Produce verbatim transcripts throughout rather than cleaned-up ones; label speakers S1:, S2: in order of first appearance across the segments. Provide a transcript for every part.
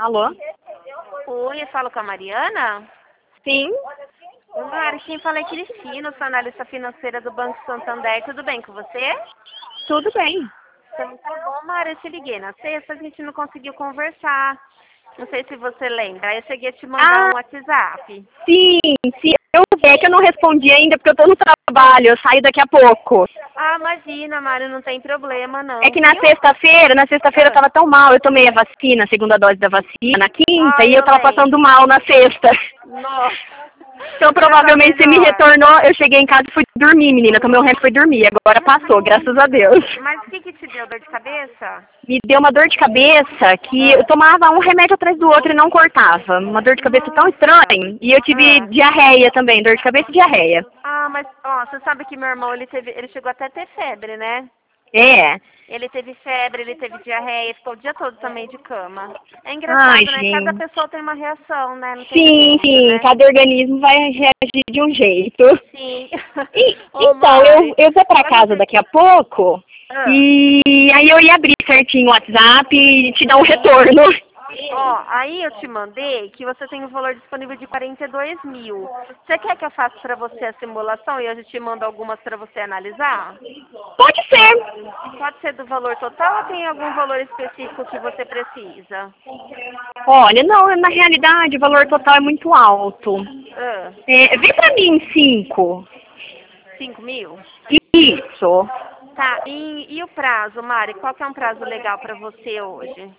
S1: Alô?
S2: Oi, eu falo com a Mariana?
S1: Sim?
S2: Oi, Mari, quem fala é Cristina, sou analista financeira do Banco Santander. Tudo bem com você?
S1: Tudo bem.
S2: Então tá bom, Mari, eu te liguei na sexta, a gente não conseguiu conversar. Não sei se você lembra, aí eu cheguei a te mandar
S1: Ah,
S2: um WhatsApp.
S1: sim, sim. Eu vi, é que eu não respondi ainda porque eu tô no trabalho, eu saio daqui a pouco.
S2: Ah, imagina, Mari, não tem problema
S1: É
S2: não,
S1: que na
S2: viu?
S1: sexta-feira, na sexta-feira eu
S2: Ah,
S1: tava tão mal, eu tomei a vacina, a segunda dose da vacina, na quinta,
S2: ah
S1: e eu
S2: eu
S1: tava passando
S2: lembro.
S1: mal na sexta.
S2: Nossa,
S1: Então
S2: já tá
S1: provavelmente você me
S2: melhor.
S1: retornou, eu cheguei em casa e fui dormir, menina, tomei um remédio e fui dormir, agora passou, graças a Deus.
S2: Mas o que que te deu, dor de cabeça?
S1: Me deu uma dor de cabeça que eu
S2: Ah,
S1: tomava um remédio atrás do outro e não cortava. Uma dor de cabeça tão
S2: nossa.
S1: estranha. E eu tive
S2: Ah.
S1: diarreia também, dor de cabeça e diarreia.
S2: Ah, mas, ó, você sabe que meu irmão, ele teve, ele chegou até a ter febre, né?
S1: É.
S2: Ele teve febre, ele teve diarreia, ficou o dia todo também de cama. É
S1: Ai,
S2: engraçado, né? Cada
S1: gente.
S2: pessoa tem uma reação, né? Não tem
S1: Sim,
S2: jeito,
S1: sim,
S2: né?
S1: cada organismo vai reagir de um jeito.
S2: Sim.
S1: E,
S2: Ô,
S1: então, eu,
S2: Mari,
S1: eu vou pra
S2: eu não
S1: casa
S2: sei...
S1: daqui a pouco
S2: Ah,
S1: e aí eu ia abrir certinho o WhatsApp e te dar um retorno.
S2: ó, aí eu te mandei que você tem um valor disponível de quarenta e dois mil. Você quer que eu faça pra você a simulação e eu já te mando algumas pra você analisar?
S1: Pode ser.
S2: Pode ser do valor total ou tem algum valor específico que você precisa?
S1: Olha, não, na realidade o valor total é muito alto.
S2: Ah,
S1: É, vem pra mim cinco.
S2: cinco mil?
S1: Isso.
S2: Tá, e, e o prazo, Mari? Qual que é um prazo legal pra você hoje?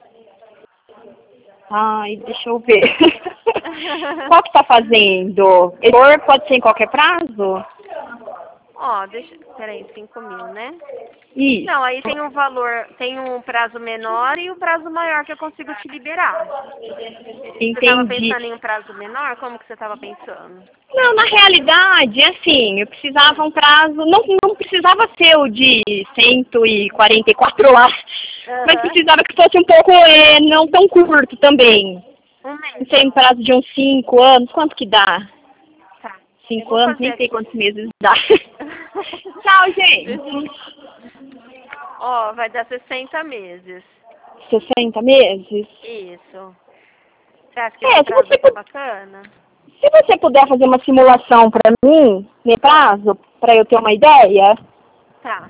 S1: Ai, deixa eu ver. Qual que tá fazendo? Esse pode ser em qualquer prazo?
S2: Ó, deixa... Peraí, cinco mil, né?
S1: Isso.
S2: Não, aí tem um valor, tem um prazo menor e o prazo maior que eu consigo te liberar. Você estava
S1: Entendi.
S2: pensando em um prazo menor? Como que você estava pensando?
S1: Não, na realidade, assim, eu precisava
S2: Hum.
S1: um prazo, não, não precisava ser o de cento e quarenta e quatro lá, mas
S2: Aham.
S1: precisava que fosse um pouco, é, não tão curto também.
S2: Um
S1: Não
S2: mês.
S1: sei, um prazo de uns cinco anos, quanto que dá?
S2: Tá. Eu
S1: Cinco
S2: vou
S1: anos,
S2: fazer
S1: nem sei
S2: aqui.
S1: quantos meses dá. Tchau, gente.
S2: Ó, vai dar sessenta meses.
S1: Sessenta meses?
S2: Isso. Você acha que
S1: É,
S2: esse
S1: se
S2: prazo
S1: você,
S2: tá
S1: pu-
S2: bacana?
S1: se você puder fazer uma simulação para mim, de
S2: Ah,
S1: prazo, para eu ter uma ideia.
S2: tá.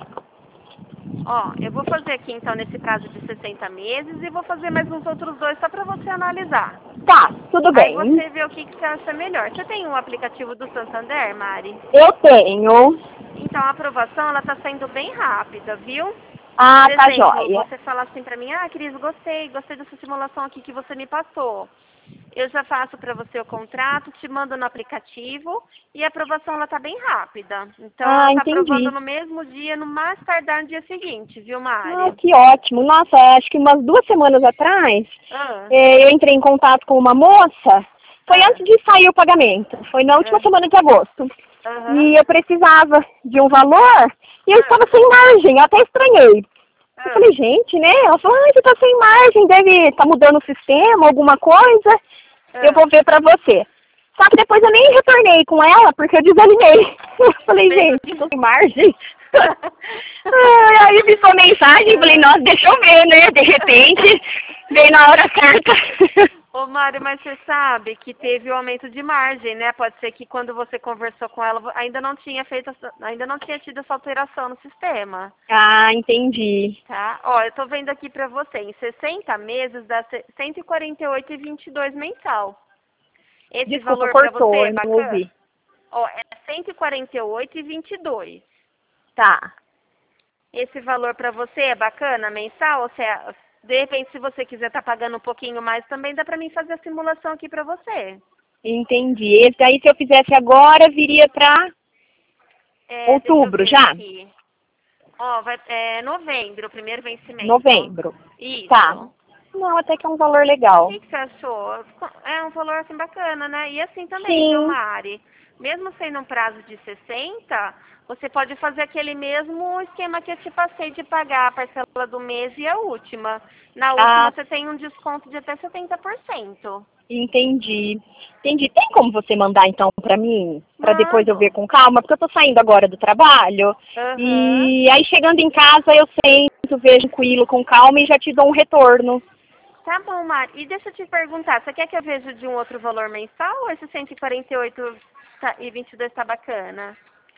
S2: Ó, eu vou fazer aqui então nesse prazo de sessenta meses e vou fazer mais uns outros dois só pra você analisar.
S1: Tá, tudo
S2: Aí
S1: bem.
S2: você vê o que, que você acha melhor. Você tem um aplicativo do Santander, Mari?
S1: Eu tenho.
S2: Então a aprovação ela tá saindo bem rápida, viu?
S1: Ah,
S2: Por
S1: tá
S2: exemplo,
S1: jóia.
S2: você fala assim pra mim, ah, Cris, gostei, gostei dessa simulação aqui que você me passou. Eu já faço pra você o contrato, te mando no aplicativo e a aprovação ela tá bem rápida. Então ela
S1: Ah,
S2: tá aprovando
S1: entendi.
S2: no mesmo dia, no mais tardar no dia seguinte, viu,
S1: Ah,
S2: Mari?
S1: que ótimo. Nossa, acho que umas duas semanas atrás,
S2: Ah,
S1: eh, eu entrei em contato com uma moça. Foi
S2: ah,
S1: antes de sair o pagamento. Foi na última
S2: ah,
S1: semana de agosto.
S2: aham,
S1: E eu precisava de um valor e eu
S2: ah,
S1: estava sem margem. Eu até estranhei. Eu
S2: ah,
S1: falei, gente, né? Ela falou, ah, você tá sem margem, deve estar mudando o sistema, alguma coisa. Eu
S2: ah.
S1: vou ver pra você. Só que depois eu nem retornei com ela, porque eu desanimei. Eu falei,
S2: Fez
S1: gente, tô sem margem. Ah, aí vi sua mensagem e falei, nossa, deixa eu ver, né? De repente, veio na hora certa.
S2: Ô, Mário, mas você sabe que teve o aumento de margem, né? Pode ser que quando você conversou com ela, ainda não tinha feito, essa- ainda não tinha tido essa alteração no sistema,
S1: Ah, entendi.
S2: tá? Ó, eu tô vendo aqui pra você, em sessenta meses dá ce- cento e quarenta e oito reais e vinte e dois mensal. Esse
S1: Desculpa,
S2: valor pra você
S1: cortou,
S2: é
S1: eu não
S2: bacana?
S1: ouvi.
S2: Ó, é cento e quarenta e oito reais e vinte e dois.
S1: Tá,
S2: Esse valor pra você é bacana mensal? Ou se é- de repente, se você quiser estar pagando um pouquinho mais, também dá pra mim fazer a simulação aqui pra você.
S1: entendi. Esse aí, se eu fizesse agora, viria pra
S2: É, deixa eu
S1: outubro
S2: ver
S1: já?
S2: aqui. Ó, vai, é novembro, o primeiro vencimento.
S1: Novembro. Tá.
S2: Isso.
S1: Não, até que é um valor
S2: O
S1: legal.
S2: que, que você achou? É um valor assim bacana, né? E assim também, viu,
S1: Sim.
S2: Mari? Mesmo sendo um prazo de sessenta, você pode fazer aquele mesmo esquema que eu te passei de pagar a parcela do mês e a última. Na última
S1: Ah,
S2: você tem um desconto de até setenta por cento.
S1: entendi. Entendi. Tem como você mandar então pra mim? Pra depois eu ver
S2: Mando.
S1: com calma? Porque eu tô saindo agora do trabalho.
S2: Aham.
S1: E aí chegando em casa eu sento, vejo tranquilo, com calma e já te dou um retorno.
S2: Tá bom, Mari. E deixa eu te perguntar, você quer que eu veja de um outro valor mensal ou esse cento e quarenta e oito tá- e vinte e dois tá bacana?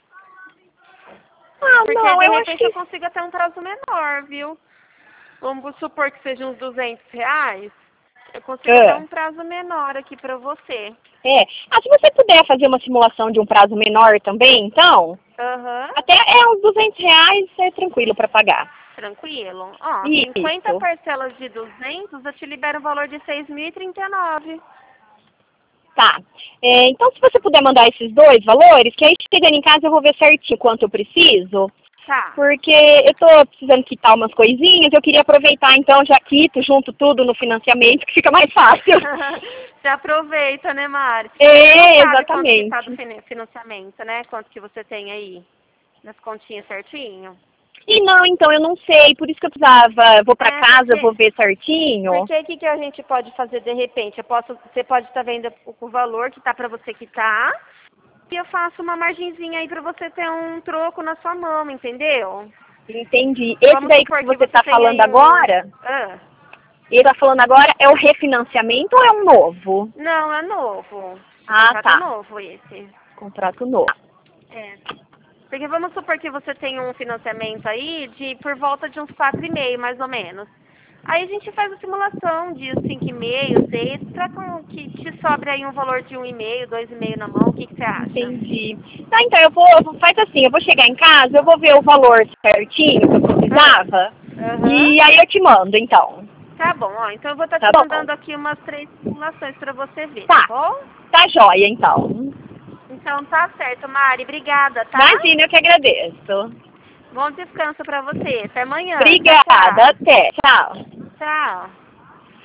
S1: Ah,
S2: Porque
S1: não,
S2: de
S1: eu acho
S2: repente
S1: que...
S2: eu consigo até um prazo menor, viu? Vamos supor que seja uns duzentos reais. Eu consigo
S1: É.
S2: dar um prazo menor aqui pra você.
S1: É. Ah, se você puder fazer uma simulação de um prazo menor também, então,
S2: Aham.
S1: até é uns duzentos reais é tranquilo para pagar.
S2: Tranquilo. Ó,
S1: Isso.
S2: cinquenta parcelas de duzentos, eu te libero o valor de seis mil e trinta e nove.
S1: Tá. É, então, se você puder mandar esses dois valores, que aí chegando em casa eu vou ver certinho quanto eu preciso,
S2: Tá.
S1: porque eu tô precisando quitar umas coisinhas, eu queria aproveitar, então, já quito junto tudo no financiamento, que fica mais fácil.
S2: Você aproveita, né, Mari?
S1: É,
S2: Você não sabe
S1: exatamente.
S2: quanto que tá do fina- financiamento, né? Quanto que você tem aí? Nas continhas certinho?
S1: E não, então, eu não sei, por isso que eu precisava, eu vou pra
S2: É,
S1: casa, eu
S2: porque-
S1: vou ver certinho.
S2: Porque o que, que a gente pode fazer de repente? Eu posso, você pode estar vendo o, o valor que tá pra você quitar e eu faço uma margenzinha aí pra você ter um troco na sua mão, entendeu?
S1: Entendi. Esse
S2: Vamos
S1: daí
S2: supor
S1: que você
S2: você
S1: tá
S2: tem aí
S1: falando
S2: um-
S1: agora,
S2: Ah,
S1: ele tá falando agora, é o refinanciamento ou é um novo?
S2: não, é novo.
S1: Ah,
S2: Contrato
S1: tá.
S2: novo esse.
S1: Contrato novo.
S2: É. Porque vamos supor que você tem um financiamento aí de por volta de uns quatro e meio, mais ou menos. Aí a gente faz a simulação de cinco e meio, seis, para que te sobre aí um valor de um e meio, dois e meio na mão. O que, que você acha?
S1: Entendi. Tá, então eu vou, eu vou- faz assim, eu vou chegar em casa, eu vou ver o valor certinho que eu precisava,
S2: Aham.
S1: e aí eu te mando, então.
S2: Tá bom, ó. Então eu vou estar
S1: Tá
S2: te
S1: bom?
S2: mandando aqui umas três simulações para você ver,
S1: Tá.
S2: tá bom?
S1: Tá jóia, então.
S2: Então tá certo, Mari. Obrigada, tá?
S1: Imagina, eu que agradeço.
S2: Bom descanso para você. Até amanhã. Tchau,
S1: Obrigada,
S2: tchau.
S1: até. Tchau.
S2: Tchau.